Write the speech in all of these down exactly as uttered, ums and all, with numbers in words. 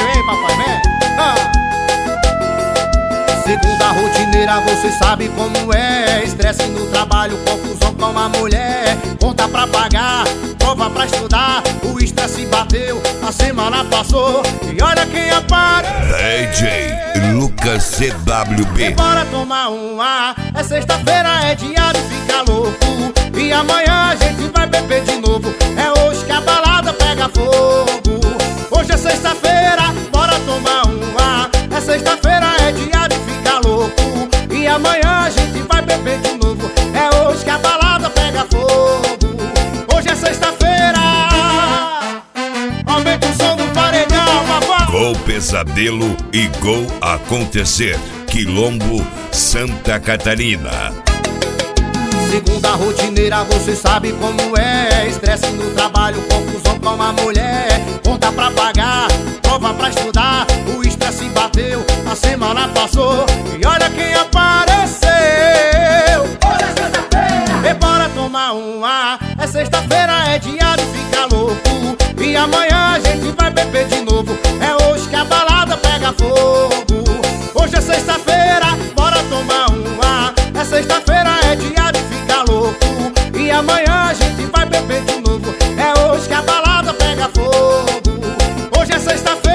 vem, papai, vem. Ah. Segunda rotineira, você sabe como é. Estresse no trabalho, confusão com a mulher. Conta pra pagar, prova pra estudar. O estresse bateu, a semana passou. E olha quem apareceu. D J Lucas C W B. Bora tomar um ar. É sexta-feira, é dia de ficar louco. E amanhã a gente vai beber de novo. É hoje que a balada pega fogo. Hoje é sexta-feira, bora tomar um ar. É sexta-feira, é dia de ficar louco. E amanhã a gente vai beber de novo. É hoje que a balada pega fogo. Hoje é sexta-feira. Aumenta o som do paredão, papai. Gol Pesadelo e Gol Acontecer. Quilombo, Santa Catarina. Segunda rotineira, você sabe como é. Estresse no trabalho, confusão com a mulher. Conta pra pagar, prova pra estudar. O estresse bateu, a semana passou. E olha quem apareceu. Hoje é sexta-feira, e bora tomar um ar. É sexta-feira, é dia de ficar louco. E amanhã a gente vai beber de novo. É hoje que a balada pega fogo. Hoje é sexta-feira, bora tomar um ar. É sexta-feira, é dia de ficar louco. E amanhã a gente vai beber de novo. É hoje que a balada pega fogo. Hoje é sexta-feira.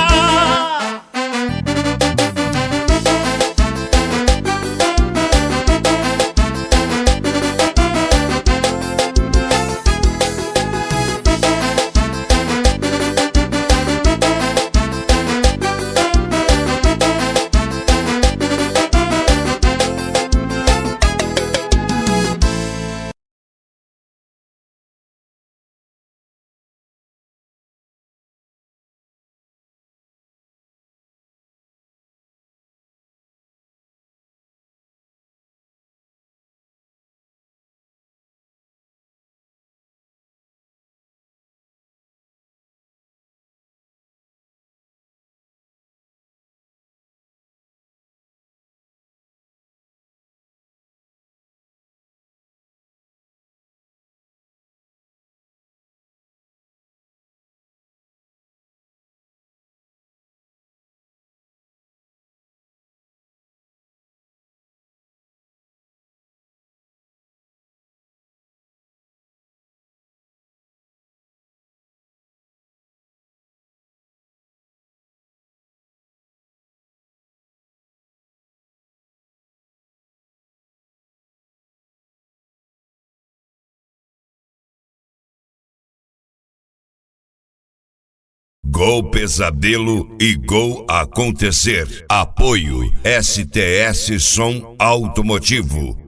Gol Pesadelo e Gol Acontecer. Apoio S T S Som Automotivo.